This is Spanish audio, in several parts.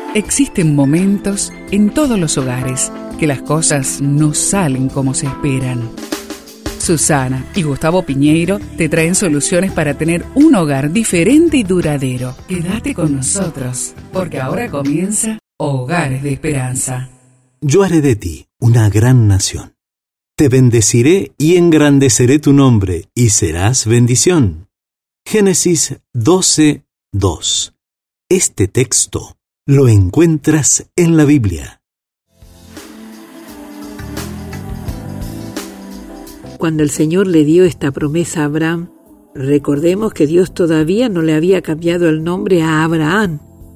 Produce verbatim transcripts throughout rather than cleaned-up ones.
Existen momentos en todos los hogares que las cosas no salen como se esperan. Susana y Gustavo Piñeiro te traen soluciones para tener un hogar diferente y duradero. Quédate con nosotros, porque ahora comienza Hogares de Esperanza. Yo haré de ti una gran nación. Te bendeciré y engrandeceré tu nombre, y serás bendición. Génesis doce, dos. Este texto lo encuentras en la Biblia. Cuando el Señor le dio esta promesa a Abraham, recordemos que Dios todavía no le había cambiado el nombre a Abraham.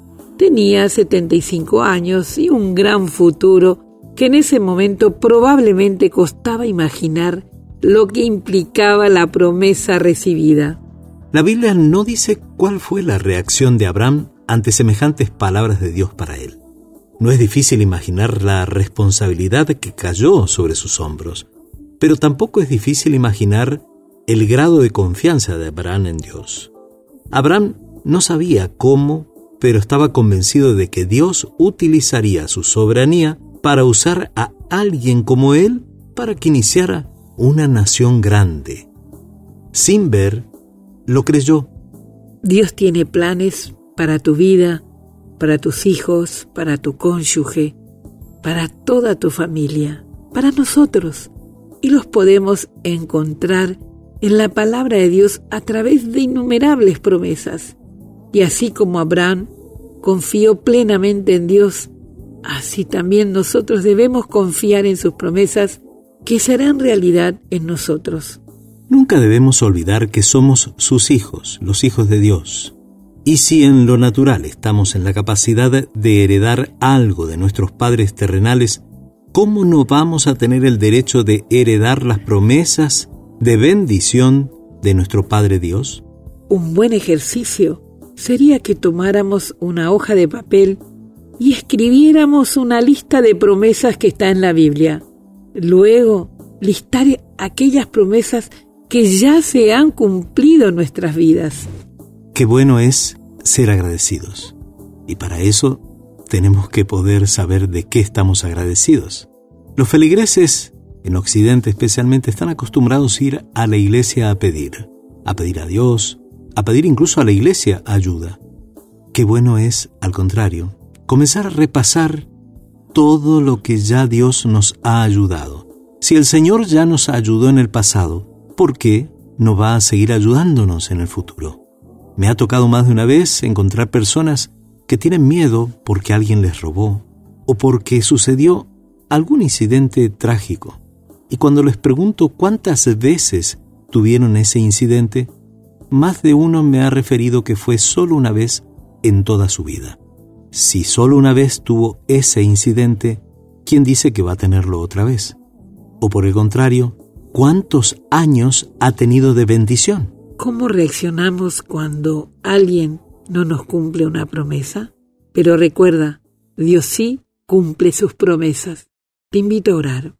Tenía setenta y cinco años y un gran futuro que en ese momento probablemente costaba imaginar lo que implicaba la promesa recibida. La Biblia no dice cuál fue la reacción de Abraham ante semejantes palabras de Dios para él. No es difícil imaginar la responsabilidad que cayó sobre sus hombros, pero tampoco es difícil imaginar el grado de confianza de Abraham en Dios. Abraham no sabía cómo, pero estaba convencido de que Dios utilizaría su soberanía para usar a alguien como él para que iniciara una nación grande. Sin ver, lo creyó. Dios tiene planes para tu vida, para tus hijos, para tu cónyuge, para toda tu familia, para nosotros. Y los podemos encontrar en la palabra de Dios a través de innumerables promesas. Y así como Abraham confió plenamente en Dios, así también nosotros debemos confiar en sus promesas que serán realidad en nosotros. Nunca debemos olvidar que somos sus hijos, los hijos de Dios. Y si en lo natural estamos en la capacidad de heredar algo de nuestros padres terrenales, ¿cómo no vamos a tener el derecho de heredar las promesas de bendición de nuestro Padre Dios? Un buen ejercicio sería que tomáramos una hoja de papel y escribiéramos una lista de promesas que está en la Biblia. Luego, listar aquellas promesas que ya se han cumplido en nuestras vidas. Qué bueno es ser agradecidos. Y para eso tenemos que poder saber de qué estamos agradecidos. Los feligreses, en Occidente especialmente, están acostumbrados a ir a la iglesia a pedir, a pedir a Dios, a pedir incluso a la iglesia ayuda. Qué bueno es, al contrario, comenzar a repasar todo lo que ya Dios nos ha ayudado. Si el Señor ya nos ayudó en el pasado, ¿por qué no va a seguir ayudándonos en el futuro? Me ha tocado más de una vez encontrar personas que tienen miedo porque alguien les robó o porque sucedió algún incidente trágico. Y cuando les pregunto cuántas veces tuvieron ese incidente, más de uno me ha referido que fue solo una vez en toda su vida. Si solo una vez tuvo ese incidente, ¿quién dice que va a tenerlo otra vez? O por el contrario, ¿cuántos años ha tenido de bendición? ¿Cómo reaccionamos cuando alguien no nos cumple una promesa? Pero recuerda, Dios sí cumple sus promesas. Te invito a orar.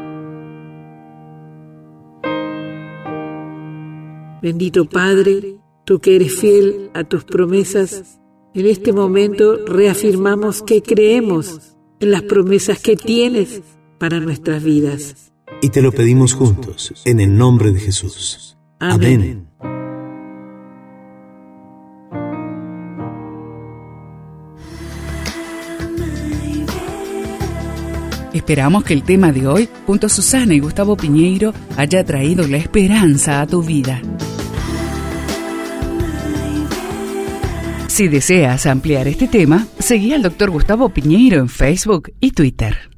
Bendito Padre, tú que eres fiel a tus promesas, en este momento reafirmamos que creemos en las promesas que tienes para nuestras vidas. Y te lo pedimos juntos, en el nombre de Jesús. Amén. Amén. Esperamos que el tema de hoy, junto a Susana y Gustavo Piñeiro, haya traído la esperanza a tu vida. Si deseas ampliar este tema, seguí al doctor Gustavo Piñeiro en Facebook y Twitter.